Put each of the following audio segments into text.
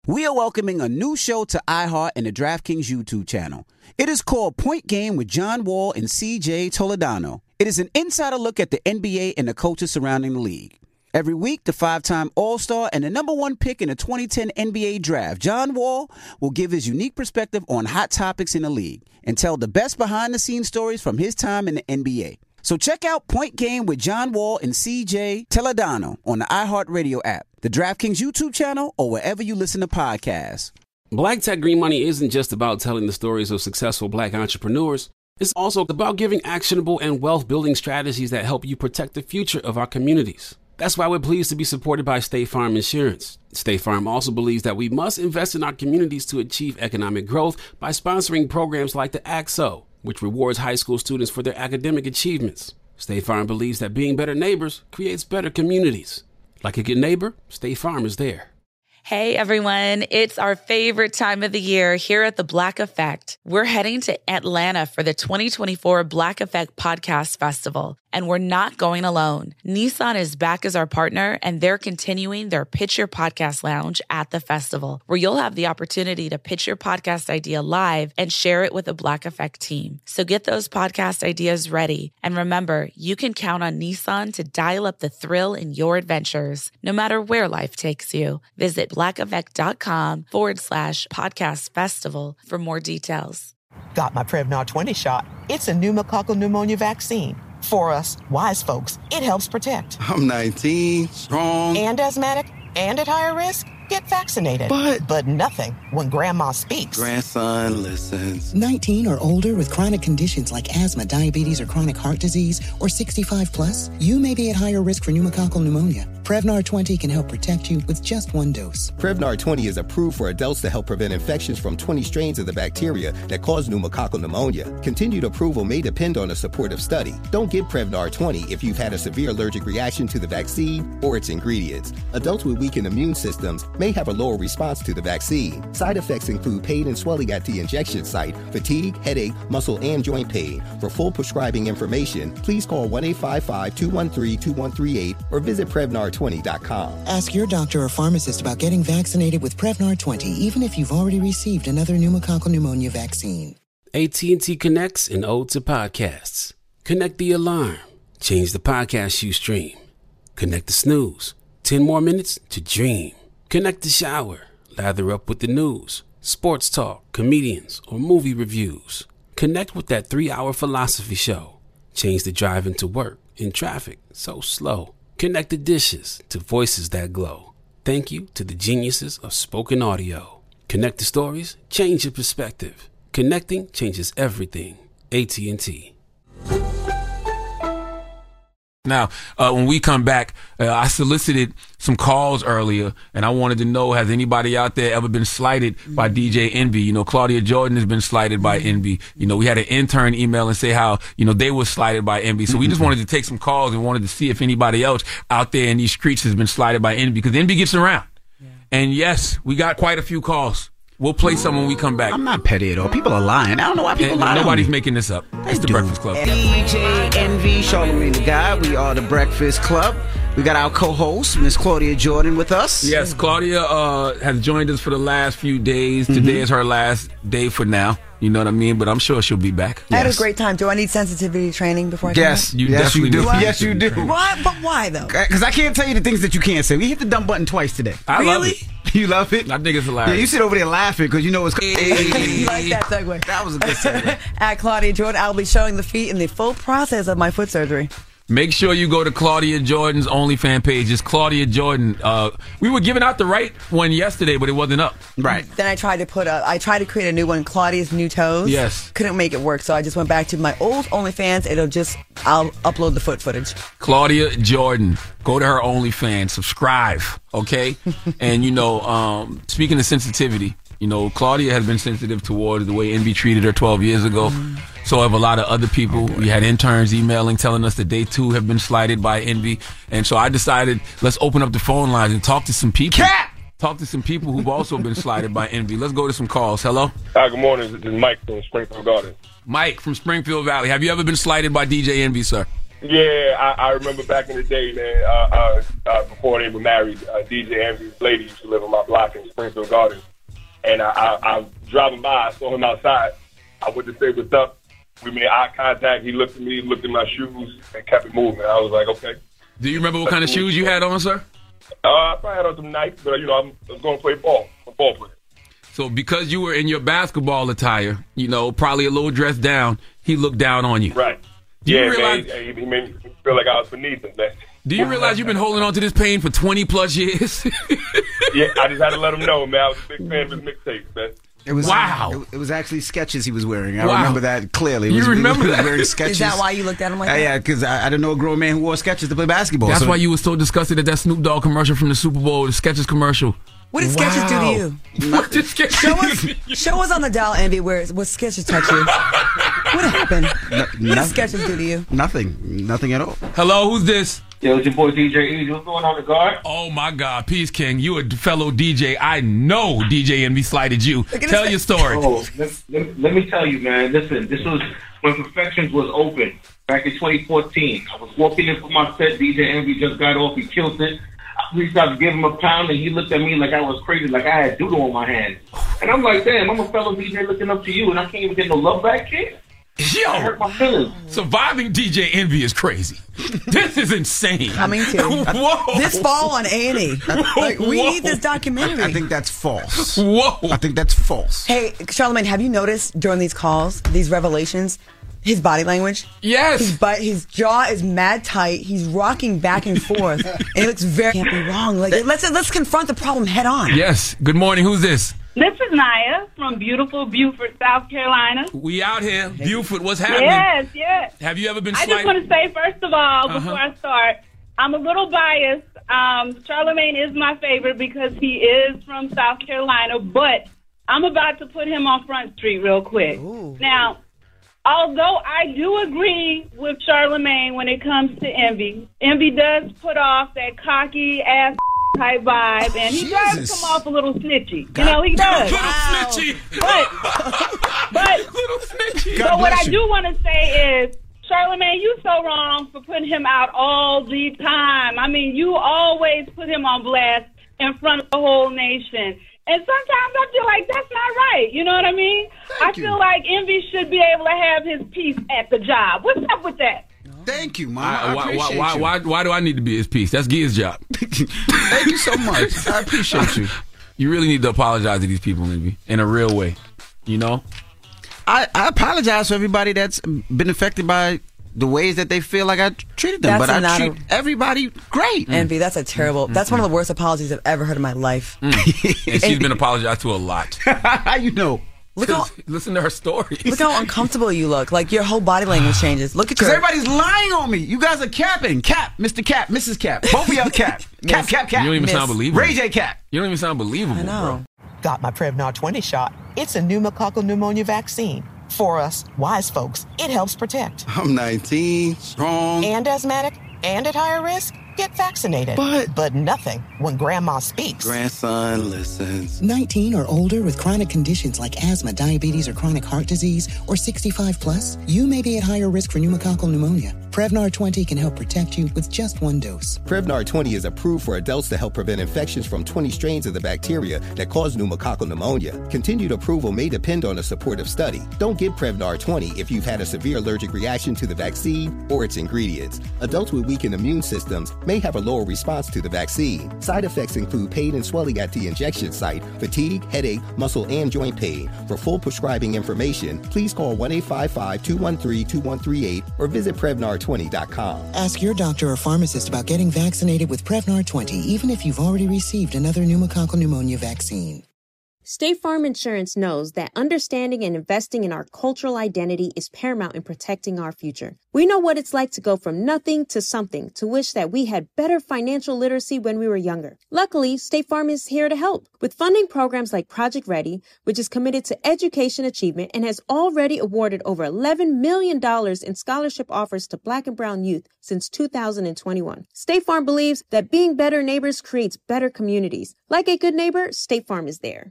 we are welcoming a new show to iHeart and the DraftKings YouTube channel. It is called Point Game with John Wall and CJ Toledano. It is an insider look at the NBA and the coaches surrounding the league. Every week, the 5-time All-Star and the number one pick in the 2010 NBA Draft, John Wall, will give his unique perspective on hot topics in the league and tell the best behind-the-scenes stories from his time in the NBA. So check out Point Game with John Wall and CJ Toledano on the iHeartRadio app, the DraftKings YouTube channel, or wherever you listen to podcasts. Black Tech Green Money isn't just about telling the stories of successful Black entrepreneurs. It's also about giving actionable and wealth-building strategies that help you protect the future of our communities. That's why we're pleased to be supported by State Farm Insurance. State Farm also believes that we must invest in our communities to achieve economic growth by sponsoring programs like the ACT-SO, which rewards high school students for their academic achievements. State Farm believes that being better neighbors creates better communities. Like a good neighbor, State Farm is there. Hey everyone, it's our favorite time of the year here at The Black Effect. We're heading to Atlanta for the 2024 Black Effect Podcast Festival, and we're not going alone. Nissan is back as our partner, and they're continuing their Pitch Your Podcast Lounge at the festival, where you'll have the opportunity to pitch your podcast idea live and share it with the Black Effect team. So get those podcast ideas ready. And remember, you can count on Nissan to dial up the thrill in your adventures, no matter where life takes you. Visit blackeffect.com/podcast festival for more details. Got my Prevnar 20 shot. It's a pneumococcal pneumonia vaccine. For us, wise folks, it helps protect. I'm 19, strong. And asthmatic, and at higher risk. Get vaccinated. But nothing when grandma speaks. Grandson listens. 19 or older with chronic conditions like asthma, diabetes, or chronic heart disease, or 65 plus, you may be at higher risk for pneumococcal pneumonia. Prevnar 20 can help protect you with just one dose. Prevnar 20 is approved for adults to help prevent infections from 20 strains of the bacteria that cause pneumococcal pneumonia. Continued approval may depend on a supportive study. Don't get Prevnar 20 if you've had a severe allergic reaction to the vaccine or its ingredients. Adults with weakened immune systems may have a lower response to the vaccine. Side effects include pain and swelling at the injection site, fatigue, headache, muscle, and joint pain. For full prescribing information, please call 1-855-213-2138 or visit Prevnar20.com. Ask your doctor or pharmacist about getting vaccinated with Prevnar 20, even if you've already received another pneumococcal pneumonia vaccine. AT&T connects an ode to podcasts. Connect the alarm. Change the podcast you stream. Connect the snooze. 10 more minutes to dream. Connect the shower. Lather up with the news, sports talk, comedians, or movie reviews. Connect with that 3-hour philosophy show. Change the drive into work in traffic so slow. Connect the dishes to voices that glow. Thank you to the geniuses of spoken audio. Connect the stories, change your perspective. Connecting changes everything. AT&T. Now, when we come back, I solicited some calls earlier, and I wanted to know, has anybody out there ever been slighted by DJ Envy? You know, Claudia Jordan has been slighted by Envy. You know, we had an intern email and say how, you know, they were slighted by Envy. So we just wanted to take some calls and wanted to see if anybody else out there in these streets has been slighted by Envy, because Envy gets around. Yeah. And yes, we got quite a few calls. We'll play some when we come back. I'm not petty at all. People are lying. I don't know why people lie. Nobody's making this up. It's the Breakfast Club. DJ Envy, Charlamagne the Guy. We are the Breakfast Club. We got our co-host, Miss Claudia Jordan, with us. Yes, Claudia has joined us for the last few days. Today is her last day for now. You know what I mean? But I'm sure she'll be back. I had a great time. Do I need sensitivity training before I come Yes, back? you definitely do. Yes, you do. Why? But why, though? Because I can't tell you the things that you can't say. We hit the dumb button twice today. I love it. You love it? I think it's hilarious. Yeah, you sit over there laughing because you know it's... You like that segue? That was a good segue. At Claudia Jordan, I'll be showing the feet in the full process of my foot surgery. Make sure you go to Claudia Jordan's OnlyFans page. It's Claudia Jordan. We were giving out the right one yesterday, but it wasn't up. Right. Then I tried to create a new one, Claudia's New Toes. Yes. Couldn't make it work, so I just went back to my old OnlyFans. I'll upload the foot footage. Claudia Jordan. Go to her OnlyFans. Subscribe, okay? And, you know, speaking of sensitivity, you know, Claudia has been sensitive towards the way Envy treated her 12 years ago. So have a lot of other people. We had interns emailing, telling us that they too have been slighted by Envy. And so I decided, let's open up the phone lines and talk to some people. Talk to some people who've also been slighted by Envy. Let's go to some calls. Hello? Hi, good morning. This is Mike from Springfield Gardens. Mike from Springfield Valley. Have you ever been slighted by DJ Envy, sir? Yeah, I remember back in the day, man, before they were married, DJ Envy's lady used to live on my block in Springfield Gardens. And I driving by, I saw him outside. I went to say what's up. We made eye contact. He looked at me, looked at my shoes, and kept it moving. I was like, okay. Do you remember what kind of shoes you had on, sir? I probably had on some Nikes, but, I'm going to play ball. I'm a ball player. So because you were in your basketball attire, probably a little dressed down, he looked down on you. Right. Do you realize, man, he made me feel like I was beneath him, man. Do you realize you've been holding on to this pain for 20-plus years? Yeah, I just had to let him know, man. I was a big fan of his mixtapes, man. It was actually Skechers he was wearing. I remember that clearly. He was wearing Skechers. Is that why you looked at him like that? Yeah, because I didn't know a grown man who wore Skechers to play basketball. That's why you were so disgusted at that Snoop Dogg commercial from the Super Bowl, the Skechers commercial. What did Skechers do to you? What did Skechers Show us on the dial, Envy, what Skechers touch you. What happened? What did Skechers do to you? Nothing at all. Hello, who's this? Yo, it's your boy DJ Easy. What's going on, the guard? Oh my God, Peace King, you a fellow DJ. I know DJ Envy slighted you. Tell your story. Oh, let me tell you, man. Listen, this was when Perfections was open back in 2014. I was walking in for my set. DJ Envy just got off. He killed it. I reached out to give him a pound, and he looked at me like I was crazy, like I had doodle on my hands. And I'm like, damn, I'm a fellow DJ looking up to you, and I can't even get no love back, kid. Yo, I hurt my feelings. Surviving DJ Envy is crazy. This is insane. Coming to Whoa. this fall on A&E. We need this documentary. I think that's false. Whoa. I think that's false. Hey, Charlamagne, have you noticed during these calls, these revelations, his body language? Yes. His jaw is mad tight. He's rocking back and forth, and he looks very can't be wrong. Like let's confront the problem head on. Yes. Good morning. Who's this? This is Naya from beautiful Beaufort, South Carolina. We out here. Beaufort, what's happening? Yes. Have you ever been I just want to say, first of all, before I start, I'm a little biased. Charlamagne is my favorite because he is from South Carolina, but I'm about to put him on Front Street real quick. Ooh. Now, although I do agree with Charlamagne when it comes to Envy, Envy does put off that cocky ass type vibe, and he does come off a little snitchy. He does. Little snitchy. But little snitchy. So what I do want to say is, Charlamagne, you so wrong for putting him out all the time. I mean, you always put him on blast in front of the whole nation. And sometimes I feel like that's not right. You know what I mean? I feel like Envy should be able to have his piece at the job. What's up with that? Thank you, Mom. I appreciate you. Why do I need to be his piece? That's Gia's job. Thank you so much. I appreciate you. You really need to apologize to these people, maybe, in a real way. I apologize to everybody that's been affected by the ways that they feel like I treated them. But I treat everybody great. Envy, that's a terrible, that's one of the worst apologies I've ever heard in my life. And she's been apologized to a lot. How you know? Listen to her stories. Look how uncomfortable you look. Like your whole body language changes. Look at your. Because everybody's lying on me. You guys are capping. Cap, Mr. Cap, Mrs. Cap. Both of y'all cap. Cap. You don't even sound believable. Ray J Cap. You don't even sound believable. I know. Got my Prevnar 20 shot. It's a pneumococcal pneumonia vaccine. For us, wise folks, it helps protect. I'm 19, strong. And asthmatic, and at higher risk? Get vaccinated. But nothing when grandma speaks. Grandson listens. 19 or older with chronic conditions like asthma, diabetes, or chronic heart disease, or 65 plus, you may be at higher risk for pneumococcal pneumonia. Prevnar 20 can help protect you with just one dose. Prevnar 20 is approved for adults to help prevent infections from 20 strains of the bacteria that cause pneumococcal pneumonia. Continued approval may depend on a supportive study. Don't give Prevnar 20 if you've had a severe allergic reaction to the vaccine or its ingredients. Adults with weakened immune systems may have a lower response to the vaccine. Side effects include pain and swelling at the injection site, fatigue, headache, muscle, and joint pain. For full prescribing information, please call 1-855-213-2138 or visit Prevnar20.com. Ask your doctor or pharmacist about getting vaccinated with Prevnar 20, even if you've already received another pneumococcal pneumonia vaccine. State Farm Insurance knows that understanding and investing in our cultural identity is paramount in protecting our future. We know what it's like to go from nothing to something, to wish that we had better financial literacy when we were younger. Luckily, State Farm is here to help with funding programs like Project Ready, which is committed to education achievement and has already awarded over $11 million in scholarship offers to Black and Brown youth since 2021. State Farm believes that being better neighbors creates better communities. Like a good neighbor, State Farm is there.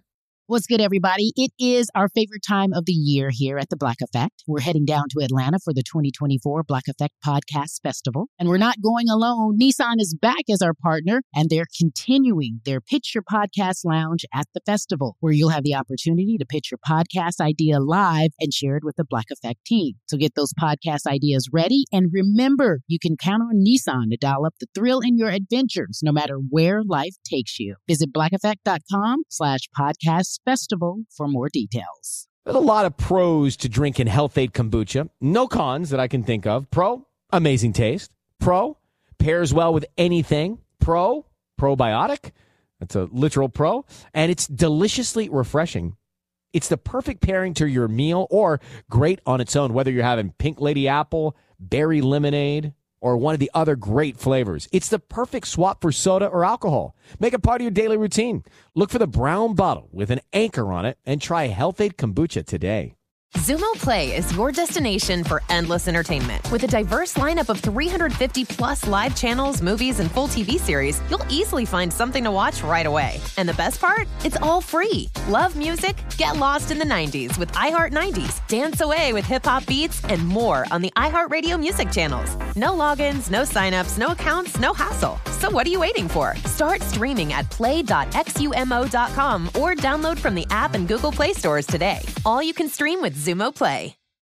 What's good, everybody? It is our favorite time of the year here at the Black Effect. We're heading down to Atlanta for the 2024 Black Effect Podcast Festival. And we're not going alone. Nissan is back as our partner, and they're continuing their Pitch Your Podcast Lounge at the festival, where you'll have the opportunity to pitch your podcast idea live and share it with the Black Effect team. So get those podcast ideas ready. And remember, you can count on Nissan to dial up the thrill in your adventures, no matter where life takes you. Visit blackeffect.com/podcast festival for more details. There's a lot of pros to drinking Health-Ade kombucha. No cons that I can think of. Pro, amazing taste. Pro, pairs well with anything. Pro, probiotic. That's a literal pro. And it's deliciously refreshing. It's the perfect pairing to your meal or great on its own, whether you're having Pink Lady Apple, berry lemonade, or one of the other great flavors. It's the perfect swap for soda or alcohol. Make it part of your daily routine. Look for the brown bottle with an anchor on it and try Health-Ade kombucha today. Xumo Play is your destination for endless entertainment. With a diverse lineup of 350-plus live channels, movies, and full TV series, you'll easily find something to watch right away. And the best part? It's all free. Love music? Get lost in the 90s with iHeart 90s, dance away with hip-hop beats, and more on the iHeartRadio music channels. No logins, no signups, no accounts, no hassle. So what are you waiting for? Start streaming at play.xumo.com or download from the app and Google Play stores today. All you can stream with Xumo Play.